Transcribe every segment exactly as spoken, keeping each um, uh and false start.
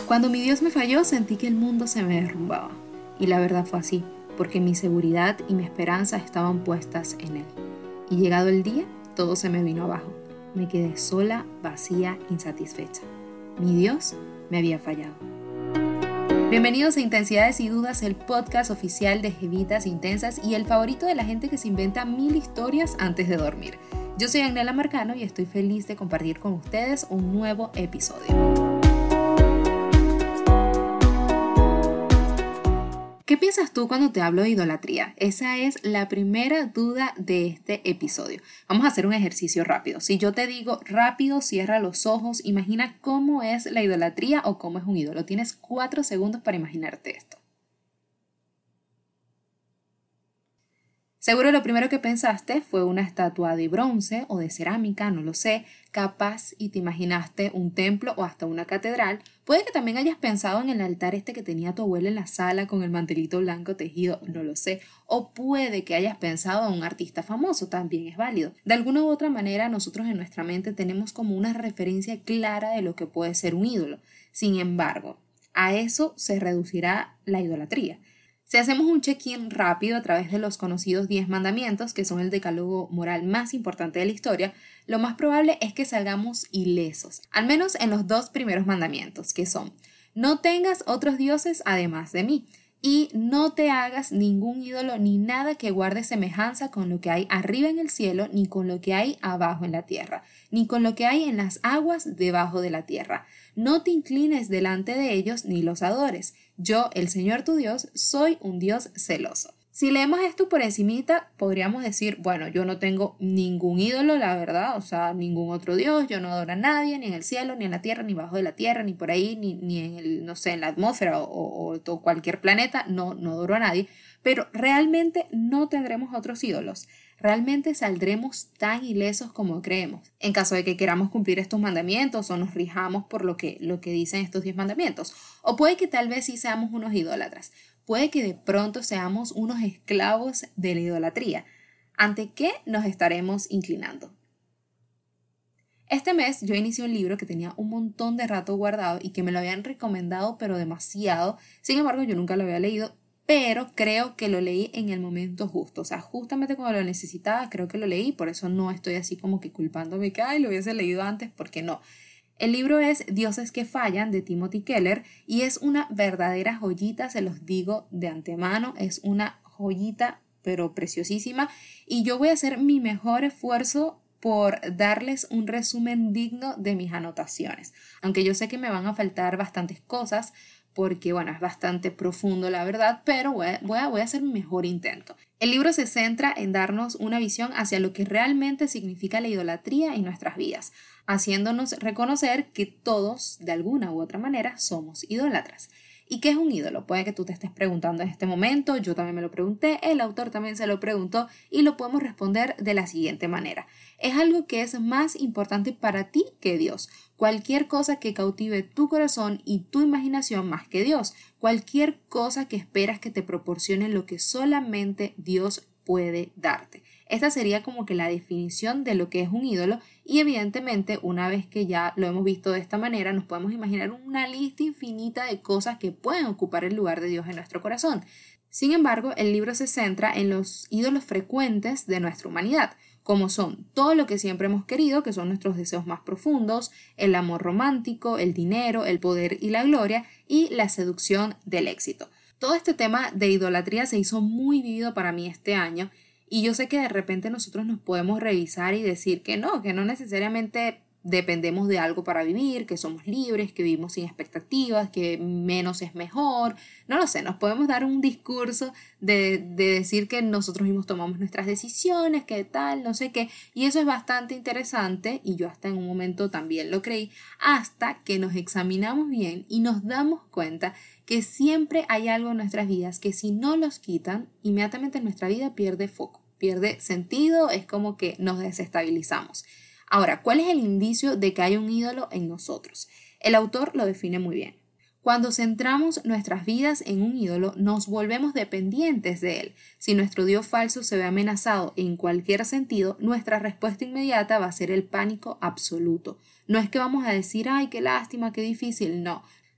Cuando mi Dios me falló, sentí que el mundo se me derrumbaba. Y la verdad fue así, porque mi seguridad y mi esperanza estaban puestas en Él. Y llegado el día, todo se me vino abajo. Me quedé sola, vacía, insatisfecha. Mi Dios me había fallado. Bienvenidos a Intensidades y Dudas, el podcast oficial de Jevitas Intensas y el favorito de la gente que se inventa mil historias antes de dormir. Yo soy Agnela Marcano y estoy feliz de compartir con ustedes un nuevo episodio. ¿Qué piensas tú cuando te hablo de idolatría? Esa es la primera duda de este episodio. Vamos a hacer un ejercicio rápido. Si yo te digo rápido, cierra los ojos, imagina cómo es la idolatría o cómo es un ídolo. Tienes cuatro segundos para imaginarte esto. Seguro lo primero que pensaste fue una estatua de bronce o de cerámica, no lo sé, capaz y te imaginaste un templo o hasta una catedral. Puede que también hayas pensado en el altar este que tenía tu abuela en la sala con el mantelito blanco tejido, no lo sé. O puede que hayas pensado en un artista famoso, también es válido. De alguna u otra manera nosotros en nuestra mente tenemos como una referencia clara de lo que puede ser un ídolo. Sin embargo, a eso se reducirá la idolatría. Si hacemos un check-in rápido a través de los conocidos diez mandamientos, que son el decálogo moral más importante de la historia, lo más probable es que salgamos ilesos, al menos en los dos primeros mandamientos, que son: no tengas otros dioses además de mí, y no te hagas ningún ídolo ni nada que guarde semejanza con lo que hay arriba en el cielo, ni con lo que hay abajo en la tierra, ni con lo que hay en las aguas debajo de la tierra. No te inclines delante de ellos ni los adores. Yo, el Señor tu Dios, soy un Dios celoso. Si leemos esto por encimita, podríamos decir, bueno, yo no tengo ningún ídolo, la verdad, o sea, ningún otro Dios, yo no adoro a nadie, ni en el cielo, ni en la tierra, ni bajo de la tierra, ni por ahí, ni, ni en el, no sé, en la atmósfera o, o, o cualquier planeta, no, no adoro a nadie, pero realmente no tendremos otros ídolos. Realmente saldremos tan ilesos como creemos, en caso de que queramos cumplir estos mandamientos o nos rijamos por lo que, lo que dicen estos diez mandamientos. O puede que tal vez sí seamos unos idólatras. Puede que de pronto seamos unos esclavos de la idolatría. ¿Ante qué nos estaremos inclinando? Este mes yo inicié un libro que tenía un montón de rato guardado y que me lo habían recomendado pero demasiado. Sin embargo, yo nunca lo había leído, pero creo que lo leí en el momento justo. O sea, justamente cuando lo necesitaba, creo que lo leí. Por eso no estoy así como que culpándome que ay, lo hubiese leído antes, porque no. El libro es Dioses que fallan, de Timothy Keller, y es una verdadera joyita, se los digo de antemano, es una joyita pero preciosísima, y yo voy a hacer mi mejor esfuerzo por darles un resumen digno de mis anotaciones, aunque yo sé que me van a faltar bastantes cosas, porque bueno, es bastante profundo la verdad, pero voy a, voy, a, voy a hacer mi mejor intento. El libro se centra en darnos una visión hacia lo que realmente significa la idolatría en nuestras vidas, haciéndonos reconocer que todos, de alguna u otra manera, somos idólatras. ¿Y qué es un ídolo? Puede que tú te estés preguntando en este momento, yo también me lo pregunté, el autor también se lo preguntó y lo podemos responder de la siguiente manera. Es algo que es más importante para ti que Dios. Cualquier cosa que cautive tu corazón y tu imaginación más que Dios. Cualquier cosa que esperas que te proporcione lo que solamente Dios puede darte. Esta sería como que la definición de lo que es un ídolo y evidentemente una vez que ya lo hemos visto de esta manera nos podemos imaginar una lista infinita de cosas que pueden ocupar el lugar de Dios en nuestro corazón. Sin embargo, el libro se centra en los ídolos frecuentes de nuestra humanidad, como son todo lo que siempre hemos querido, que son nuestros deseos más profundos, el amor romántico, el dinero, el poder y la gloria y la seducción del éxito. Todo este tema de idolatría se hizo muy vivido para mí este año. Y yo sé que de repente nosotros nos podemos revisar y decir que no, que no necesariamente dependemos de algo para vivir, que somos libres, que vivimos sin expectativas, que menos es mejor. No lo sé, nos podemos dar un discurso de, de decir que nosotros mismos tomamos nuestras decisiones, que tal, no sé qué. Y eso es bastante interesante y yo hasta en un momento también lo creí, hasta que nos examinamos bien y nos damos cuenta que siempre hay algo en nuestras vidas que si no los quitan, inmediatamente nuestra vida pierde foco, pierde sentido, es como que nos desestabilizamos. Ahora, ¿cuál es el indicio de que hay un ídolo en nosotros? El autor lo define muy bien. Cuando centramos nuestras vidas en un ídolo, nos volvemos dependientes de él. Si nuestro Dios falso se ve amenazado en cualquier sentido, nuestra respuesta inmediata va a ser el pánico absoluto. No es que vamos a decir, ay, qué lástima, qué difícil, no.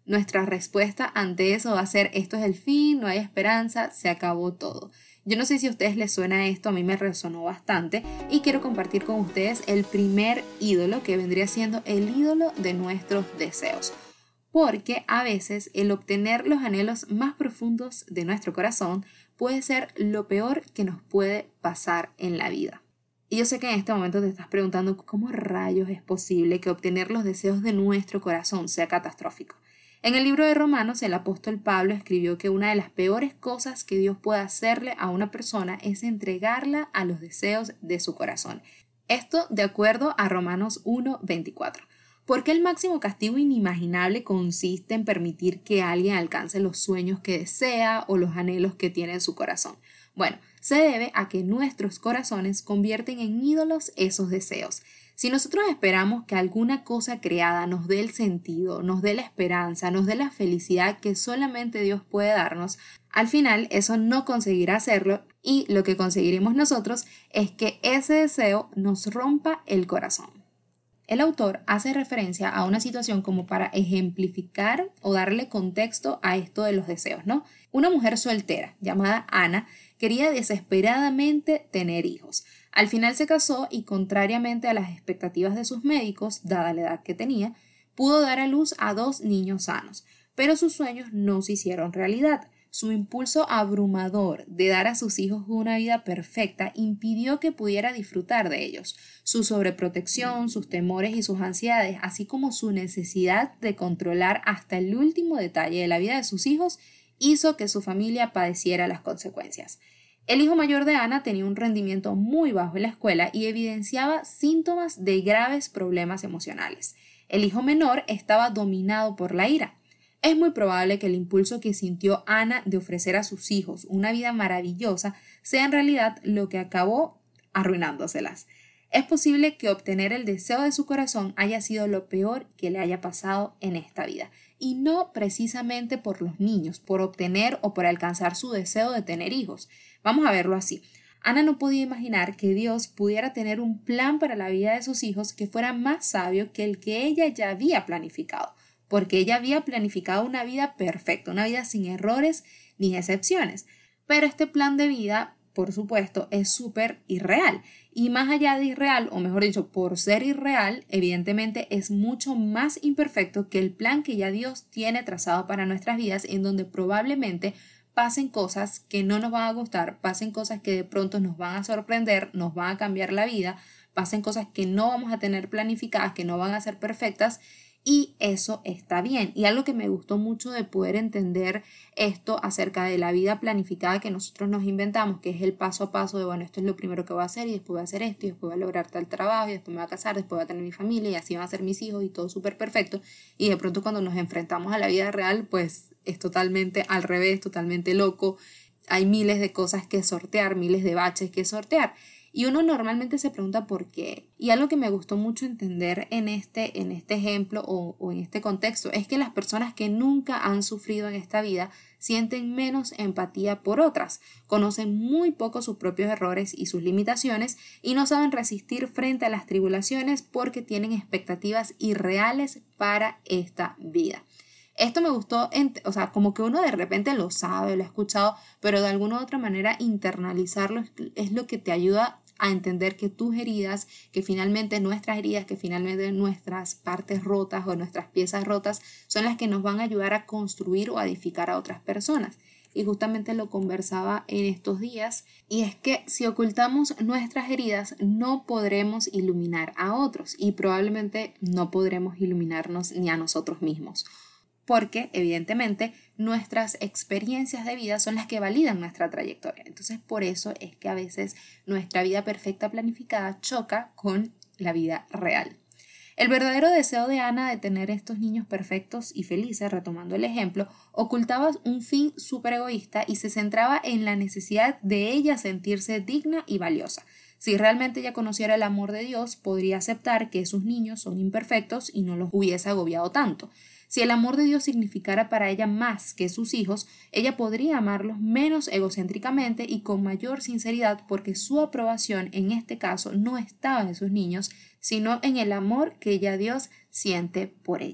nuestra respuesta ante eso va a ser: esto es el fin, no hay esperanza, se acabó todo. Yo no sé si a ustedes les suena esto, a mí me resonó bastante y quiero compartir con ustedes el primer ídolo, que vendría siendo el ídolo de nuestros deseos. Porque a veces el obtener los anhelos más profundos de nuestro corazón puede ser lo peor que nos puede pasar en la vida. Y yo sé que en este momento te estás preguntando cómo rayos es posible que obtener los deseos de nuestro corazón sea catastrófico. En el libro de Romanos, el apóstol Pablo escribió que una de las peores cosas que Dios puede hacerle a una persona es entregarla a los deseos de su corazón. Esto de acuerdo a Romanos uno veinticuatro. Porque el máximo castigo inimaginable consiste en permitir que alguien alcance los sueños que desea o los anhelos que tiene en su corazón. Bueno, se debe a que nuestros corazones convierten en ídolos esos deseos. Si nosotros esperamos que alguna cosa creada nos dé el sentido, nos dé la esperanza, nos dé la felicidad que solamente Dios puede darnos, al final eso no conseguirá hacerlo, y lo que conseguiremos nosotros es que ese deseo nos rompa el corazón. El autor hace referencia a una situación como para ejemplificar o darle contexto a esto de los deseos, ¿no? Una mujer soltera llamada Ana quería desesperadamente tener hijos. Al final se casó y, contrariamente a las expectativas de sus médicos, dada la edad que tenía, pudo dar a luz a dos niños sanos, pero sus sueños no se hicieron realidad. Su impulso abrumador de dar a sus hijos una vida perfecta impidió que pudiera disfrutar de ellos. Su sobreprotección, sus temores y sus ansiedades, así como su necesidad de controlar hasta el último detalle de la vida de sus hijos, hizo que su familia padeciera las consecuencias. El hijo mayor de Ana tenía un rendimiento muy bajo en la escuela y evidenciaba síntomas de graves problemas emocionales. El hijo menor estaba dominado por la ira. Es muy probable que el impulso que sintió Ana de ofrecer a sus hijos una vida maravillosa sea en realidad lo que acabó arruinándoselas. Es posible que obtener el deseo de su corazón haya sido lo peor que le haya pasado en esta vida, y no precisamente por los niños, por obtener o por alcanzar su deseo de tener hijos. Vamos a verlo así. Ana no podía imaginar que Dios pudiera tener un plan para la vida de sus hijos que fuera más sabio que el que ella ya había planificado, porque ella había planificado una vida perfecta, una vida sin errores ni excepciones. Pero este plan de vida, por supuesto, es súper irreal. Y más allá de irreal, o mejor dicho, por ser irreal, evidentemente es mucho más imperfecto que el plan que ya Dios tiene trazado para nuestras vidas, en donde probablemente pasen cosas que no nos van a gustar, pasen cosas que de pronto nos van a sorprender, nos van a cambiar la vida, pasen cosas que no vamos a tener planificadas, que no van a ser perfectas. Y eso está bien. Y algo que me gustó mucho de poder entender esto acerca de la vida planificada que nosotros nos inventamos, que es el paso a paso de, bueno, esto es lo primero que voy a hacer y después voy a hacer esto y después voy a lograr tal trabajo y después me voy a casar, después voy a tener mi familia y así van a ser mis hijos y todo súper perfecto. Y de pronto cuando nos enfrentamos a la vida real, pues es totalmente al revés, totalmente loco. Hay miles de cosas que sortear, miles de baches que sortear. Y uno normalmente se pregunta por qué. Y algo que me gustó mucho entender en este, en este ejemplo o, o en este contexto es que las personas que nunca han sufrido en esta vida sienten menos empatía por otras, conocen muy poco sus propios errores y sus limitaciones y no saben resistir frente a las tribulaciones porque tienen expectativas irreales para esta vida. Esto me gustó, o sea, como que uno de repente lo sabe, lo ha escuchado, pero de alguna u otra manera internalizarlo es lo que te ayuda a entender que tus heridas, que finalmente nuestras heridas, que finalmente nuestras partes rotas o nuestras piezas rotas son las que nos van a ayudar a construir o a edificar a otras personas. Y justamente lo conversaba en estos días, y es que si ocultamos nuestras heridas no podremos iluminar a otros y probablemente no podremos iluminarnos ni a nosotros mismos. Porque, evidentemente, nuestras experiencias de vida son las que validan nuestra trayectoria. Entonces, por eso es que a veces nuestra vida perfecta planificada choca con la vida real. El verdadero deseo de Ana de tener estos niños perfectos y felices, retomando el ejemplo, ocultaba un fin súper egoísta y se centraba en la necesidad de ella sentirse digna y valiosa. Si realmente ella conociera el amor de Dios, podría aceptar que sus niños son imperfectos y no los hubiese agobiado tanto. Si el amor de Dios significara para ella más que sus hijos, ella podría amarlos menos egocéntricamente y con mayor sinceridad, porque su aprobación en este caso no estaba en sus niños, sino en el amor que ella Dios siente por ella.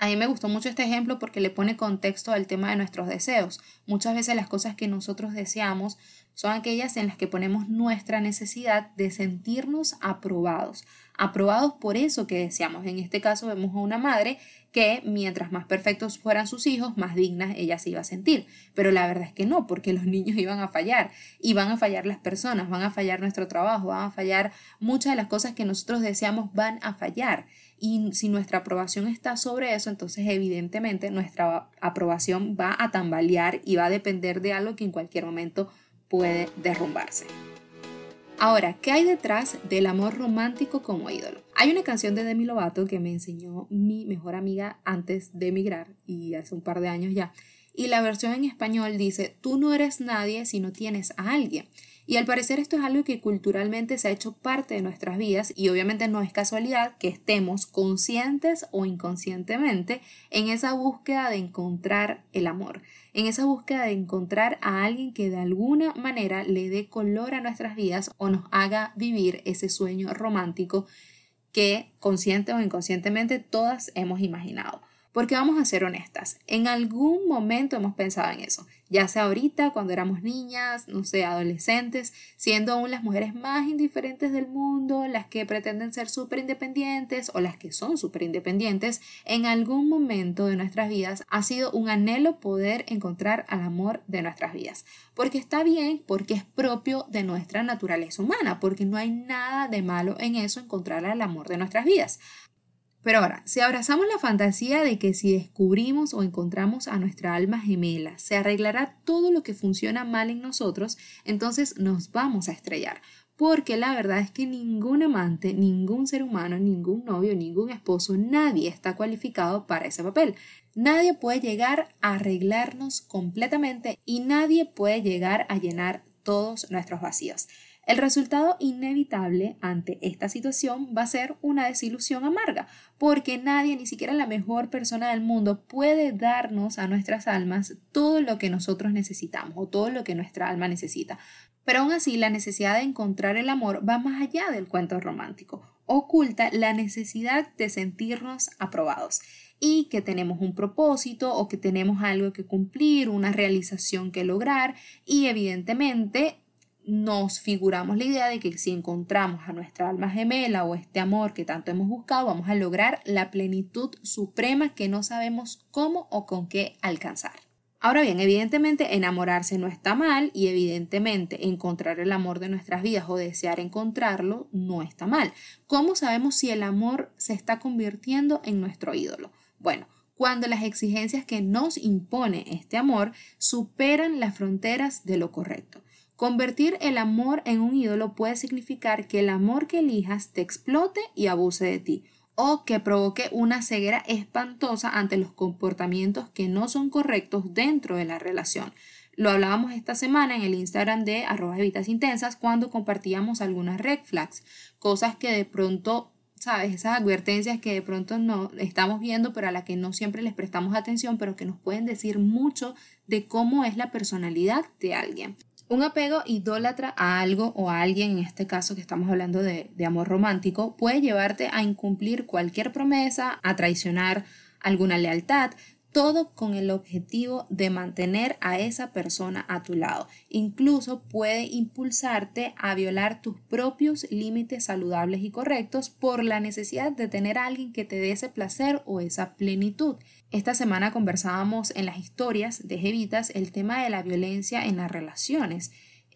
A mí me gustó mucho este ejemplo porque le pone contexto al tema de nuestros deseos. Muchas veces las cosas que nosotros deseamos son aquellas en las que ponemos nuestra necesidad de sentirnos aprobados. Aprobados por eso que deseamos. En este caso vemos a una madre que mientras más perfectos fueran sus hijos, más dignas ella se iba a sentir. Pero la verdad es que no, porque los niños iban a fallar. Y van a fallar las personas, van a fallar nuestro trabajo, van a fallar muchas de las cosas que nosotros deseamos van a fallar. Y si nuestra aprobación está sobre eso, entonces evidentemente nuestra aprobación va a tambalear y va a depender de algo que en cualquier momento puede derrumbarse. Ahora, ¿qué hay detrás del amor romántico como ídolo? Hay una canción de Demi Lovato que me enseñó mi mejor amiga antes de emigrar y hace un par de años ya. Y la versión en español dice, tú no eres nadie si no tienes a alguien. Y al parecer esto es algo que culturalmente se ha hecho parte de nuestras vidas y obviamente no es casualidad que estemos conscientes o inconscientemente en esa búsqueda de encontrar el amor, en esa búsqueda de encontrar a alguien que de alguna manera le dé color a nuestras vidas o nos haga vivir ese sueño romántico que consciente o inconscientemente todas hemos imaginado. Porque vamos a ser honestas, en algún momento hemos pensado en eso, ya sea ahorita, cuando éramos niñas, no sé, adolescentes, siendo aún las mujeres más indiferentes del mundo, las que pretenden ser súper independientes o las que son súper independientes, en algún momento de nuestras vidas ha sido un anhelo poder encontrar al amor de nuestras vidas. Porque está bien, porque es propio de nuestra naturaleza humana, porque no hay nada de malo en eso, encontrar al amor de nuestras vidas. Pero ahora, si abrazamos la fantasía de que si descubrimos o encontramos a nuestra alma gemela, se arreglará todo lo que funciona mal en nosotros, entonces nos vamos a estrellar. Porque la verdad es que ningún amante, ningún ser humano, ningún novio, ningún esposo, nadie está cualificado para ese papel. Nadie puede llegar a arreglarnos completamente y nadie puede llegar a llenar todos nuestros vacíos. El resultado inevitable ante esta situación va a ser una desilusión amarga, porque nadie, ni siquiera la mejor persona del mundo, puede darnos a nuestras almas todo lo que nosotros necesitamos o todo lo que nuestra alma necesita. Pero aún así, la necesidad de encontrar el amor va más allá del cuento romántico. Oculta la necesidad de sentirnos aprobados y que tenemos un propósito o que tenemos algo que cumplir, una realización que lograr y evidentemente nos figuramos la idea de que si encontramos a nuestra alma gemela o este amor que tanto hemos buscado, vamos a lograr la plenitud suprema que no sabemos cómo o con qué alcanzar. Ahora bien, evidentemente enamorarse no está mal y evidentemente encontrar el amor de nuestras vidas o desear encontrarlo no está mal. ¿Cómo sabemos si el amor se está convirtiendo en nuestro ídolo? Bueno, cuando las exigencias que nos impone este amor superan las fronteras de lo correcto. Convertir el amor en un ídolo puede significar que el amor que elijas te explote y abuse de ti, o que provoque una ceguera espantosa ante los comportamientos que no son correctos dentro de la relación. Lo hablábamos esta semana en el Instagram de arroba evitas intensas cuando compartíamos algunas red flags, cosas que de pronto, sabes, esas advertencias que de pronto no estamos viendo pero a las que no siempre les prestamos atención, pero que nos pueden decir mucho de cómo es la personalidad de alguien. Un apego idólatra a algo o a alguien, en este caso que estamos hablando de, de amor romántico, puede llevarte a incumplir cualquier promesa, a traicionar alguna lealtad, todo con el objetivo de mantener a esa persona a tu lado. Incluso puede impulsarte a violar tus propios límites saludables y correctos por la necesidad de tener a alguien que te dé ese placer o esa plenitud. Esta semana conversábamos en las historias de Jevitas el tema de la violencia en las relaciones,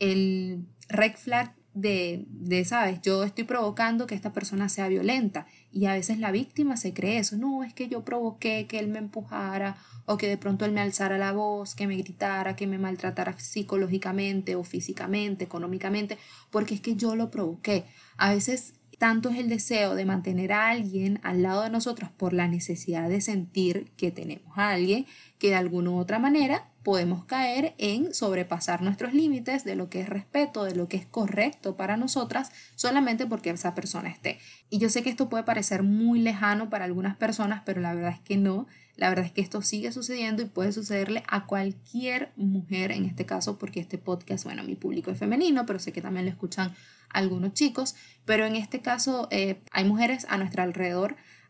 el red flag de, de, sabes, yo estoy provocando que esta persona sea violenta y a veces la víctima se cree eso, no, es que yo provoqué que él me empujara o que de pronto él me alzara la voz, que me gritara, que me maltratara psicológicamente o físicamente, económicamente, porque es que yo lo provoqué. A veces tanto es el deseo de mantener a alguien al lado de nosotros por la necesidad de sentir que tenemos a alguien que de alguna u otra manera podemos caer en sobrepasar nuestros límites de lo que es respeto, de lo que es correcto para nosotras, solamente porque esa persona esté. Y yo sé que esto puede parecer muy lejano para algunas personas, pero la verdad es que no. La verdad es que esto sigue sucediendo y puede sucederle a cualquier mujer en este caso, porque este podcast, bueno, mi público es femenino, pero sé que también lo escuchan algunos chicos, pero en este caso eh, hay mujeres a nuestro alrededor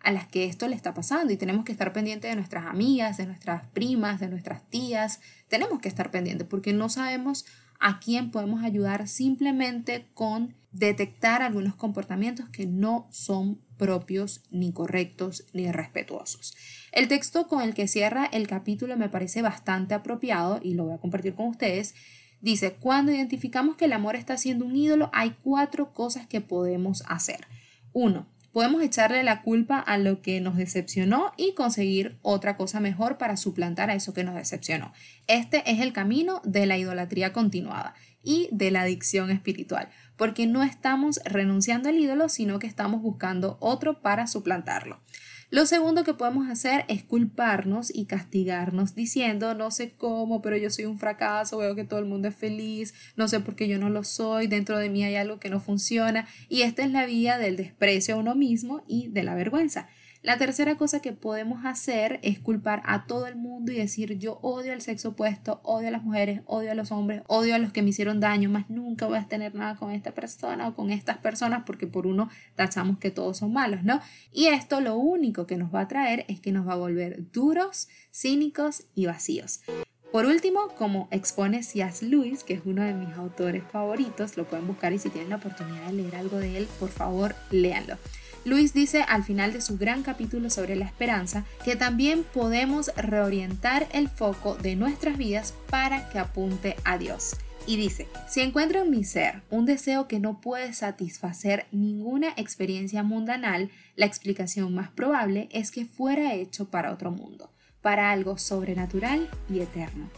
a las que esto le está pasando y tenemos que estar pendientes de nuestras amigas, de nuestras primas, de nuestras tías. Tenemos que estar pendientes porque no sabemos a quién podemos ayudar simplemente con detectar algunos comportamientos que no son propios, ni correctos, ni respetuosos. El texto con el que cierra el capítulo me parece bastante apropiado y lo voy a compartir con ustedes. Dice, cuando identificamos que el amor está siendo un ídolo, hay cuatro cosas que podemos hacer. Uno, podemos echarle la culpa a lo que nos decepcionó y conseguir otra cosa mejor para suplantar a eso que nos decepcionó. Este es el camino de la idolatría continuada y de la adicción espiritual, porque no estamos renunciando al ídolo, sino que estamos buscando otro para suplantarlo. Lo segundo que podemos hacer es culparnos y castigarnos diciendo, no sé cómo, pero yo soy un fracaso, veo que todo el mundo es feliz, no sé por qué yo no lo soy, dentro de mí hay algo que no funciona, y esta es la vía del desprecio a uno mismo y de la vergüenza. La tercera cosa que podemos hacer es culpar a todo el mundo y decir yo odio al sexo opuesto, odio a las mujeres, odio a los hombres, odio a los que me hicieron daño, más nunca voy a tener nada con esta persona o con estas personas porque por uno tachamos que todos son malos, ¿no? Y esto lo único que nos va a traer es que nos va a volver duros, cínicos y vacíos. Por último, como expone C S Lewis, que es uno de mis autores favoritos, lo pueden buscar y si tienen la oportunidad de leer algo de él, por favor, léanlo. Lewis dice al final de su gran capítulo sobre la esperanza que también podemos reorientar el foco de nuestras vidas para que apunte a Dios. Y dice, si encuentro en mi ser un deseo que no puede satisfacer ninguna experiencia mundanal, la explicación más probable es que fuera hecho para otro mundo, para algo sobrenatural y eterno.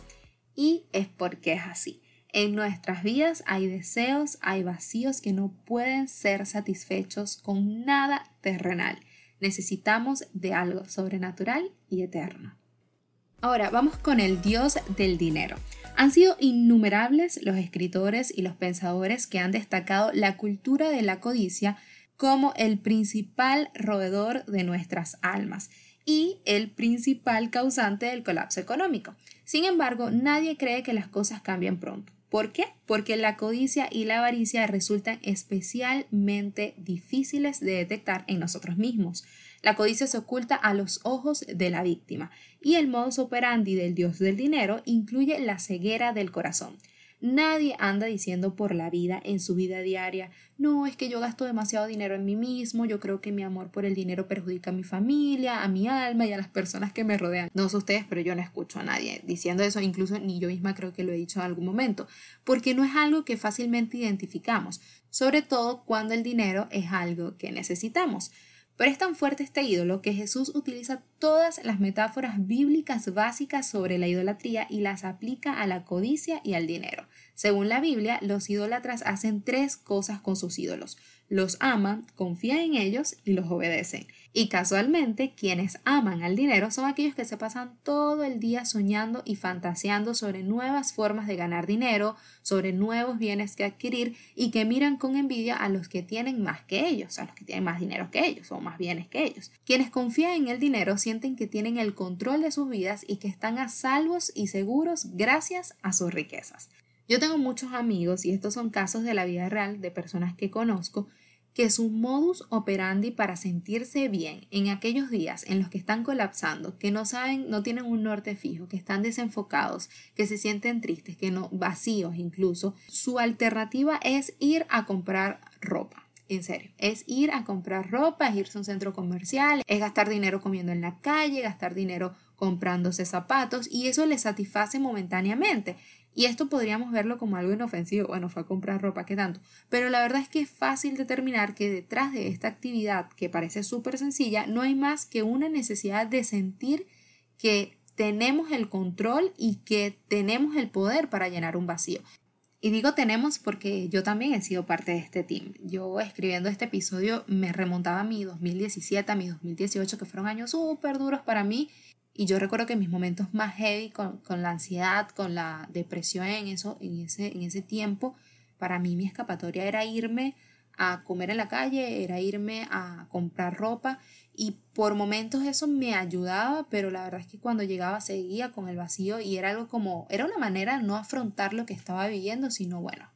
Y es porque es así. En nuestras vidas hay deseos, hay vacíos que no pueden ser satisfechos con nada terrenal. Necesitamos de algo sobrenatural y eterno. Ahora vamos con el Dios del dinero. Han sido innumerables los escritores y los pensadores que han destacado la cultura de la codicia como el principal roedor de nuestras almas y el principal causante del colapso económico. Sin embargo, nadie cree que las cosas cambien pronto. ¿Por qué? Porque la codicia y la avaricia resultan especialmente difíciles de detectar en nosotros mismos. La codicia se oculta a los ojos de la víctima y el modus operandi del dios del dinero incluye la ceguera del corazón. Nadie anda diciendo por la vida en su vida diaria, no, es que yo gasto demasiado dinero en mí mismo, yo creo que mi amor por el dinero perjudica a mi familia, a mi alma y a las personas que me rodean. No sé ustedes, pero yo no escucho a nadie diciendo eso, incluso ni yo misma creo que lo he dicho en algún momento, porque no es algo que fácilmente identificamos, sobre todo cuando el dinero es algo que necesitamos. Pero es tan fuerte este ídolo que Jesús utiliza todas las metáforas bíblicas básicas sobre la idolatría y las aplica a la codicia y al dinero. Según la Biblia, los idólatras hacen tres cosas con sus ídolos. Los aman, confían en ellos y los obedecen. Y casualmente, quienes aman al dinero son aquellos que se pasan todo el día soñando y fantaseando sobre nuevas formas de ganar dinero, sobre nuevos bienes que adquirir y que miran con envidia a los que tienen más que ellos, a los que tienen más dinero que ellos o más bienes que ellos. Quienes confían en el dinero sienten que tienen el control de sus vidas y que están a salvos y seguros gracias a sus riquezas. Yo tengo muchos amigos, y estos son casos de la vida real de personas que conozco, que su modus operandi para sentirse bien en aquellos días en los que están colapsando, que no saben, no tienen un norte fijo, que están desenfocados, que se sienten tristes, que no, vacíos incluso, su alternativa es ir a comprar ropa. En serio, es ir a comprar ropa, es irse a un centro comercial, es gastar dinero comiendo en la calle, gastar dinero comprándose zapatos y eso les satisface momentáneamente. Y esto podríamos verlo como algo inofensivo, bueno, fue a comprar ropa, ¿qué tanto? Pero la verdad es que es fácil determinar que detrás de esta actividad, que parece súper sencilla, no hay más que una necesidad de sentir que tenemos el control y que tenemos el poder para llenar un vacío. Y digo tenemos porque yo también he sido parte de este team. Yo escribiendo este episodio me remontaba a mi dos mil diecisiete, a mi dos mil dieciocho, que fueron años súper duros para mí. Y yo recuerdo que mis momentos más heavy con, con la ansiedad, con la depresión en, eso, en, ese, en ese tiempo, para mí mi escapatoria era irme a comer en la calle, era irme a comprar ropa y por momentos eso me ayudaba, pero la verdad es que cuando llegaba seguía con el vacío y era algo como, era una manera de no afrontar lo que estaba viviendo, sino bueno,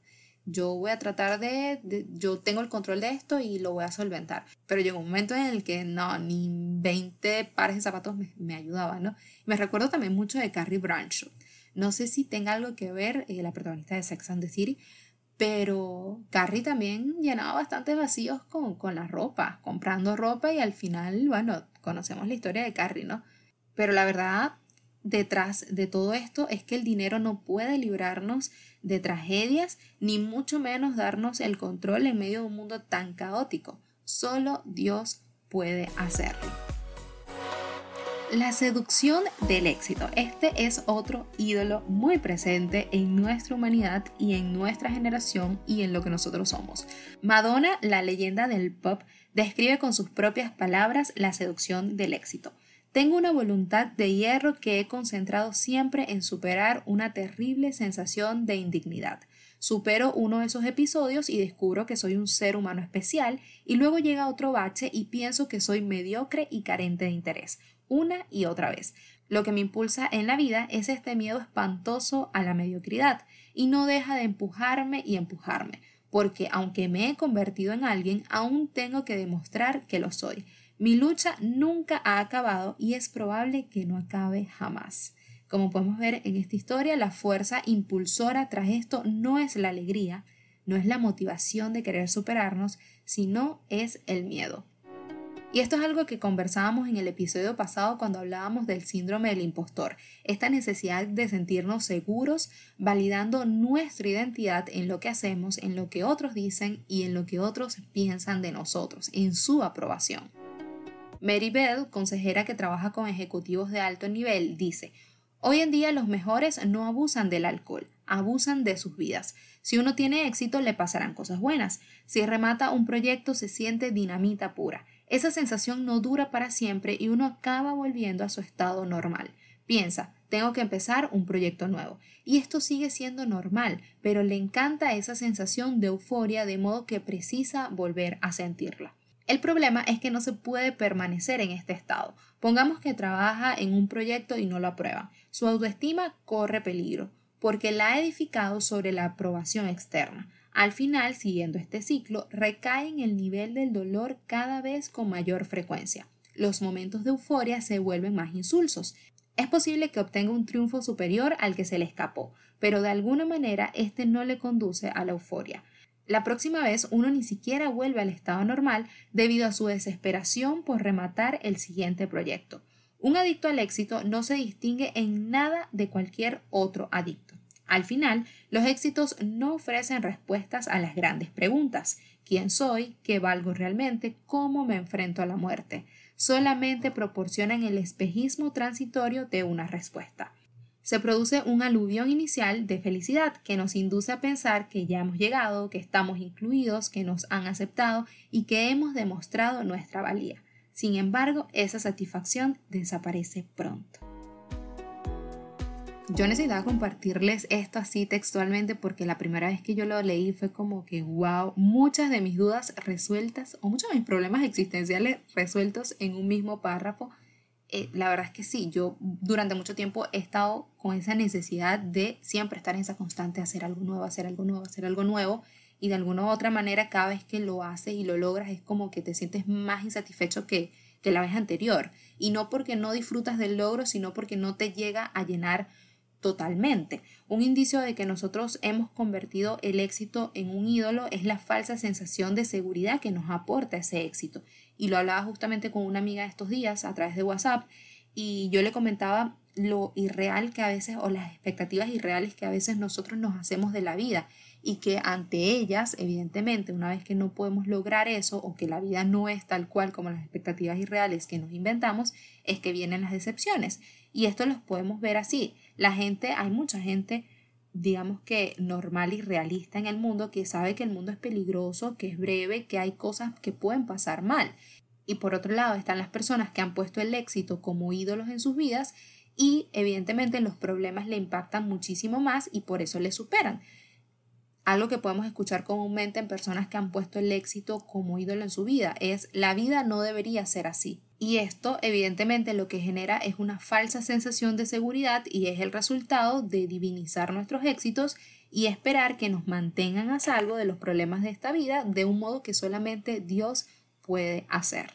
yo voy a tratar de, de, yo tengo el control de esto y lo voy a solventar. Pero llegó un momento en el que no, ni veinte pares de zapatos me, me ayudaban, ¿no? Me recuerdo también mucho de Carrie Bradshaw. No sé si tenga algo que ver, eh, la protagonista de Sex and the City, pero Carrie también llenaba bastantes vacíos con, con la ropa, comprando ropa y al final, bueno, conocemos la historia de Carrie, ¿no? Pero la verdad, detrás de todo esto es que el dinero no puede librarnos de tragedias, ni mucho menos darnos el control en medio de un mundo tan caótico. Solo Dios puede hacerlo. La seducción del éxito. Este es otro ídolo muy presente en nuestra humanidad y en nuestra generación y en lo que nosotros somos. Madonna, la leyenda del pop, describe con sus propias palabras la seducción del éxito. Tengo una voluntad de hierro que he concentrado siempre en superar una terrible sensación de indignidad. Supero uno de esos episodios y descubro que soy un ser humano especial y luego llega otro bache y pienso que soy mediocre y carente de interés. Una y otra vez. Lo que me impulsa en la vida es este miedo espantoso a la mediocridad y no deja de empujarme y empujarme, porque aunque me he convertido en alguien, aún tengo que demostrar que lo soy. Mi lucha nunca ha acabado y es probable que no acabe jamás. Como podemos ver en esta historia, la fuerza impulsora tras esto no es la alegría, no es la motivación de querer superarnos, sino es el miedo. Y esto es algo que conversábamos en el episodio pasado cuando hablábamos del síndrome del impostor, esta necesidad de sentirnos seguros, validando nuestra identidad en lo que hacemos, en lo que otros dicen y en lo que otros piensan de nosotros, en su aprobación. Mary Bell, consejera que trabaja con ejecutivos de alto nivel, dice: hoy en día los mejores no abusan del alcohol, abusan de sus vidas. Si uno tiene éxito, le pasarán cosas buenas. Si remata un proyecto, se siente dinamita pura. Esa sensación no dura para siempre y uno acaba volviendo a su estado normal. Piensa, tengo que empezar un proyecto nuevo. Y esto sigue siendo normal, pero le encanta esa sensación de euforia, de modo que precisa volver a sentirla. El problema es que no se puede permanecer en este estado. Pongamos que trabaja en un proyecto y no lo aprueban. Su autoestima corre peligro, porque la ha edificado sobre la aprobación externa. Al final, siguiendo este ciclo, recae en el nivel del dolor cada vez con mayor frecuencia. Los momentos de euforia se vuelven más insulsos. Es posible que obtenga un triunfo superior al que se le escapó, pero de alguna manera este no le conduce a la euforia. La próxima vez uno ni siquiera vuelve al estado normal debido a su desesperación por rematar el siguiente proyecto. Un adicto al éxito no se distingue en nada de cualquier otro adicto. Al final, los éxitos no ofrecen respuestas a las grandes preguntas: ¿quién soy? ¿Qué valgo realmente? ¿Cómo me enfrento a la muerte? Solamente proporcionan el espejismo transitorio de una respuesta. Se produce un aluvión inicial de felicidad que nos induce a pensar que ya hemos llegado, que estamos incluidos, que nos han aceptado y que hemos demostrado nuestra valía. Sin embargo, esa satisfacción desaparece pronto. Yo necesitaba compartirles esto así textualmente porque la primera vez que yo lo leí fue como que wow, muchas de mis dudas resueltas o muchos de mis problemas existenciales resueltos en un mismo párrafo. Eh, la verdad es que sí, yo durante mucho tiempo he estado con esa necesidad de siempre estar en esa constante, hacer algo nuevo, hacer algo nuevo, hacer algo nuevo, y de alguna u otra manera cada vez que lo haces y lo logras es como que te sientes más insatisfecho que, que la vez anterior, y no porque no disfrutas del logro, sino porque no te llega a llenar totalmente. Un indicio de que nosotros hemos convertido el éxito en un ídolo es la falsa sensación de seguridad que nos aporta ese éxito. Y lo hablaba justamente con una amiga estos días a través de WhatsApp y yo le comentaba lo irreal que a veces, o las expectativas irreales que a veces nosotros nos hacemos de la vida, y que ante ellas, evidentemente, una vez que no podemos lograr eso o que la vida no es tal cual como las expectativas irreales que nos inventamos, es que vienen las decepciones. Y esto los podemos ver así. La gente, hay mucha gente, digamos que normal y realista en el mundo, que sabe que el mundo es peligroso, que es breve, que hay cosas que pueden pasar mal. Y por otro lado están las personas que han puesto el éxito como ídolos en sus vidas y evidentemente los problemas le impactan muchísimo más y por eso le superan. Algo que podemos escuchar comúnmente en personas que han puesto el éxito como ídolo en su vida es: la vida no debería ser así. Y esto evidentemente lo que genera es una falsa sensación de seguridad y es el resultado de divinizar nuestros éxitos y esperar que nos mantengan a salvo de los problemas de esta vida de un modo que solamente Dios puede hacer.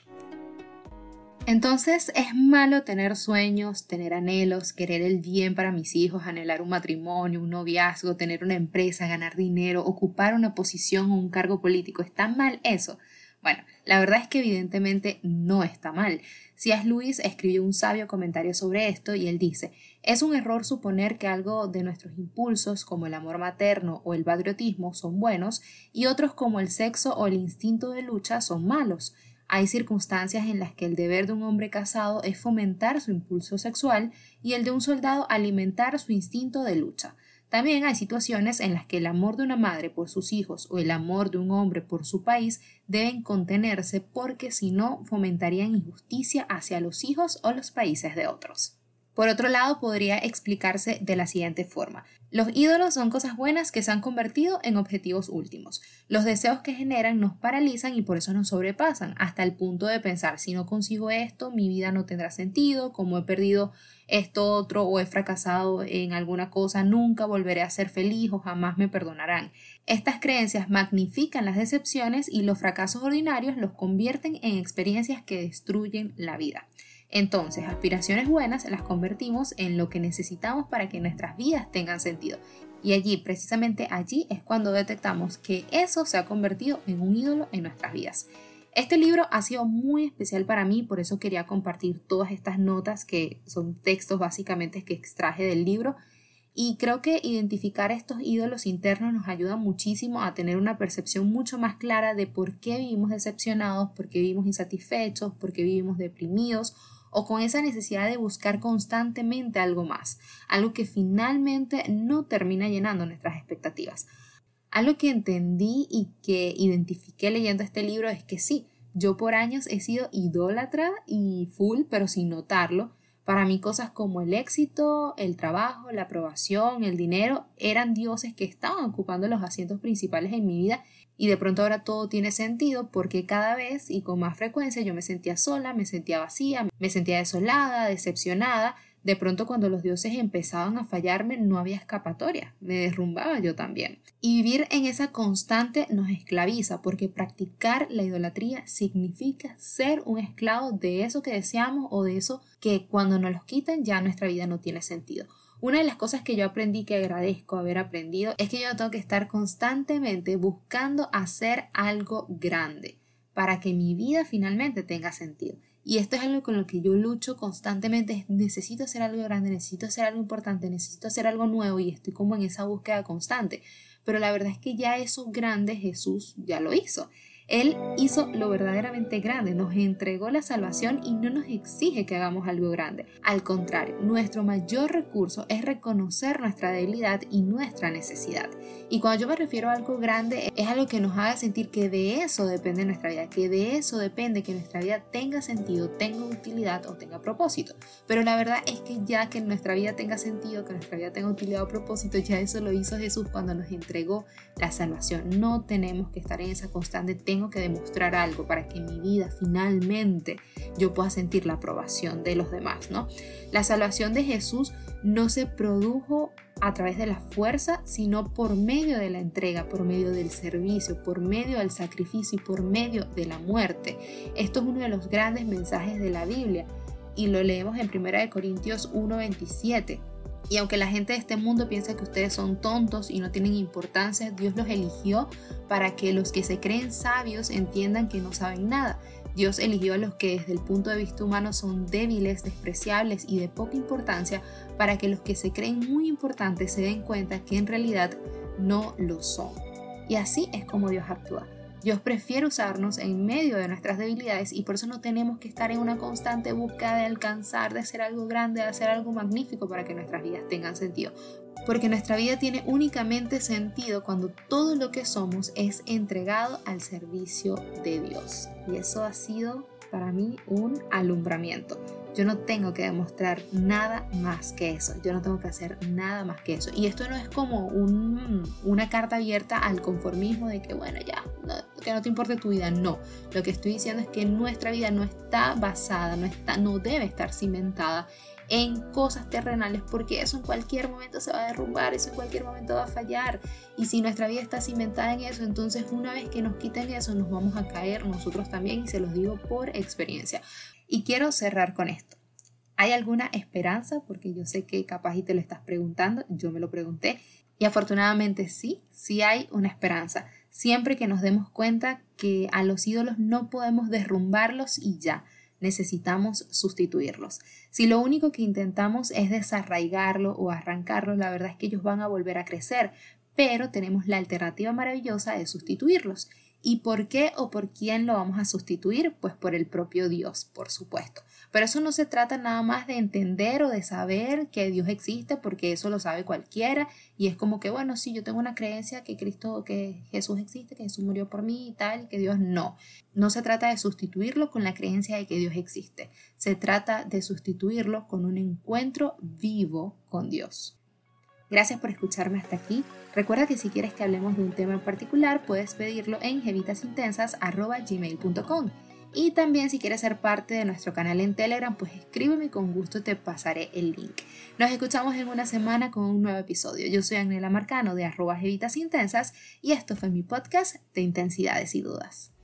Entonces, ¿es malo tener sueños, tener anhelos, querer el bien para mis hijos, anhelar un matrimonio, un noviazgo, tener una empresa, ganar dinero, ocupar una posición o un cargo político? ¿Está mal eso? Bueno, la verdad es que evidentemente no está mal. C S Lewis escribió un sabio comentario sobre esto y él dice: es un error suponer que algo de nuestros impulsos, como el amor materno o el patriotismo, son buenos y otros como el sexo o el instinto de lucha son malos. Hay circunstancias en las que el deber de un hombre casado es fomentar su impulso sexual y el de un soldado alimentar su instinto de lucha. También hay situaciones en las que el amor de una madre por sus hijos o el amor de un hombre por su país deben contenerse porque si no fomentarían injusticia hacia los hijos o los países de otros. Por otro lado, podría explicarse de la siguiente forma. Los ídolos son cosas buenas que se han convertido en objetivos últimos. Los deseos que generan nos paralizan y por eso nos sobrepasan, hasta el punto de pensar: si no consigo esto, mi vida no tendrá sentido, como he perdido esto otro o he fracasado en alguna cosa, nunca volveré a ser feliz o jamás me perdonarán. Estas creencias magnifican las decepciones y los fracasos ordinarios los convierten en experiencias que destruyen la vida. Entonces, aspiraciones buenas las convertimos en lo que necesitamos para que nuestras vidas tengan sentido. Y allí, precisamente allí, es cuando detectamos que eso se ha convertido en un ídolo en nuestras vidas. Este libro ha sido muy especial para mí, por eso quería compartir todas estas notas que son textos básicamente que extraje del libro. Y creo que identificar estos ídolos internos nos ayuda muchísimo a tener una percepción mucho más clara de por qué vivimos decepcionados, por qué vivimos insatisfechos, por qué vivimos deprimidos o con esa necesidad de buscar constantemente algo más, algo que finalmente no termina llenando nuestras expectativas. Algo que entendí y que identifiqué leyendo este libro es que sí, yo por años he sido idólatra y full, pero sin notarlo. Para mí cosas como el éxito, el trabajo, la aprobación, el dinero eran dioses que estaban ocupando los asientos principales en mi vida y de pronto ahora todo tiene sentido porque cada vez y con más frecuencia yo me sentía sola, me sentía vacía, me sentía desolada, decepcionada. De pronto cuando los dioses empezaban a fallarme no había escapatoria, me derrumbaba yo también. Y vivir en esa constante nos esclaviza porque practicar la idolatría significa ser un esclavo de eso que deseamos o de eso que cuando nos los quitan ya nuestra vida no tiene sentido. Una de las cosas que yo aprendí, que agradezco haber aprendido, es que yo tengo que estar constantemente buscando hacer algo grande para que mi vida finalmente tenga sentido. Y esto es algo con lo que yo lucho constantemente. Necesito hacer algo grande, necesito hacer algo importante, necesito hacer algo nuevo y estoy como en esa búsqueda constante. Pero la verdad es que ya eso grande Jesús ya lo hizo. Él hizo lo verdaderamente grande, nos entregó la salvación y no nos exige que hagamos algo grande. Al contrario, nuestro mayor recurso es reconocer nuestra debilidad y nuestra necesidad. Y cuando yo me refiero a algo grande, es algo que nos haga sentir que de eso depende nuestra vida, que de eso depende que nuestra vida tenga sentido, tenga utilidad o tenga propósito. Pero la verdad es que ya que nuestra vida tenga sentido, que nuestra vida tenga utilidad o propósito, ya eso lo hizo Jesús cuando nos entregó la salvación. No tenemos que estar en esa constante tengo que demostrar algo para que en mi vida finalmente yo pueda sentir la aprobación de los demás, ¿no? La salvación de Jesús no se produjo a través de la fuerza, sino por medio de la entrega, por medio del servicio, por medio del sacrificio y por medio de la muerte. Esto es uno de los grandes mensajes de la Biblia y lo leemos en primera de Corintios uno veintisiete. Y aunque la gente de este mundo piensa que ustedes son tontos y no tienen importancia, Dios los eligió para que los que se creen sabios entiendan que no saben nada. Dios eligió a los que desde el punto de vista humano son débiles, despreciables y de poca importancia para que los que se creen muy importantes se den cuenta que en realidad no lo son. Y así es como Dios actúa. Dios prefiere usarnos en medio de nuestras debilidades y por eso no tenemos que estar en una constante búsqueda de alcanzar, de hacer algo grande, de hacer algo magnífico para que nuestras vidas tengan sentido. Porque nuestra vida tiene únicamente sentido cuando todo lo que somos es entregado al servicio de Dios. Y eso ha sido para mí un alumbramiento. yo no tengo que demostrar nada más que eso, yo no tengo que hacer nada más que eso. Y esto no es como un, una carta abierta al conformismo de que bueno, ya, no, que no te importe tu vida, no. Lo que estoy diciendo es que nuestra vida no está basada, no, está, no debe estar cimentada en cosas terrenales, porque eso en cualquier momento se va a derrumbar, eso en cualquier momento va a fallar. Y si nuestra vida está cimentada en eso, entonces una vez que nos quiten eso, nos vamos a caer nosotros también, y se los digo por experiencia. Y quiero cerrar con esto. ¿Hay alguna esperanza? Porque yo sé que capaz y te lo estás preguntando, yo me lo pregunté, y afortunadamente sí, sí hay una esperanza. Siempre que nos demos cuenta que a los ídolos no podemos derrumbarlos y ya, necesitamos sustituirlos. Si lo único que intentamos es desarraigarlo o arrancarlo, la verdad es que ellos van a volver a crecer, pero tenemos la alternativa maravillosa de sustituirlos. ¿Y por qué o por quién lo vamos a sustituir? Pues por el propio Dios, por supuesto. Pero eso no se trata nada más de entender o de saber que Dios existe, porque eso lo sabe cualquiera, y es como que, bueno, sí, yo tengo una creencia que Cristo, que Jesús existe, que Jesús murió por mí y tal, que Dios no. No se trata de sustituirlo con la creencia de que Dios existe. Se trata de sustituirlo con un encuentro vivo con Dios. Gracias por escucharme hasta aquí. Recuerda que si quieres que hablemos de un tema en particular, puedes pedirlo en jevitasintensas arroba gmail punto com. Y también si quieres ser parte de nuestro canal en Telegram, pues escríbeme y con gusto te pasaré el link. Nos escuchamos en una semana con un nuevo episodio. Yo soy Agnela Marcano de arroba jevitasintensas y esto fue mi podcast de Intensidades y Dudas.